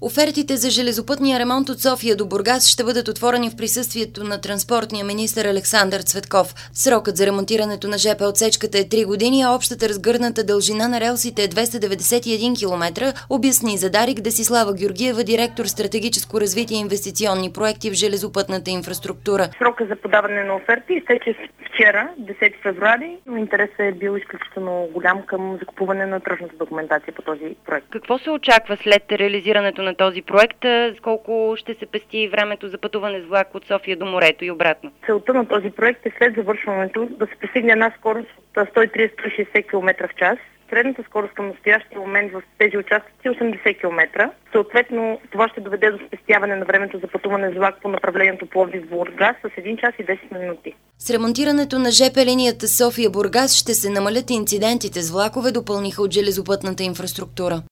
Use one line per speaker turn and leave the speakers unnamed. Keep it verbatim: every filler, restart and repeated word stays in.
Офертите за железопътния ремонт от София до Бургас ще бъдат отворени в присъствието на транспортния министър Александър Цветков. Срокът за ремонтирането на жп отсечката е три години, а общата разгърната дължина на релсите е двеста деветдесет и един километра, обясни за Дарик Десислава Георгиева, директор стратегическо развитие и инвестиционни проекти в железопътната инфраструктура.
Срока за подаване на оферти изтече вчера, десети февруари. Интересът е бил изключително голям към закупуване на тръжната документация по този проект.
Какво се очаква след реализирането на този проект? Колко ще се пести времето за пътуване с влак от София до морето и обратно?
Целта на този проект е след завършването да се постигне една скорост от сто и тридесет до сто и шейсет километра в час. Средната скорост към настоящия момент в тези участъци е осемдесет километра. Съответно, това ще доведе до спестяване на времето за пътуване с влак по направлението Пловдив-Бургас с един час и десет минути.
С ремонтирането на жп линията София-Бургас ще се намалят инцидентите с влакове, допълниха от железопътната инфраструктура.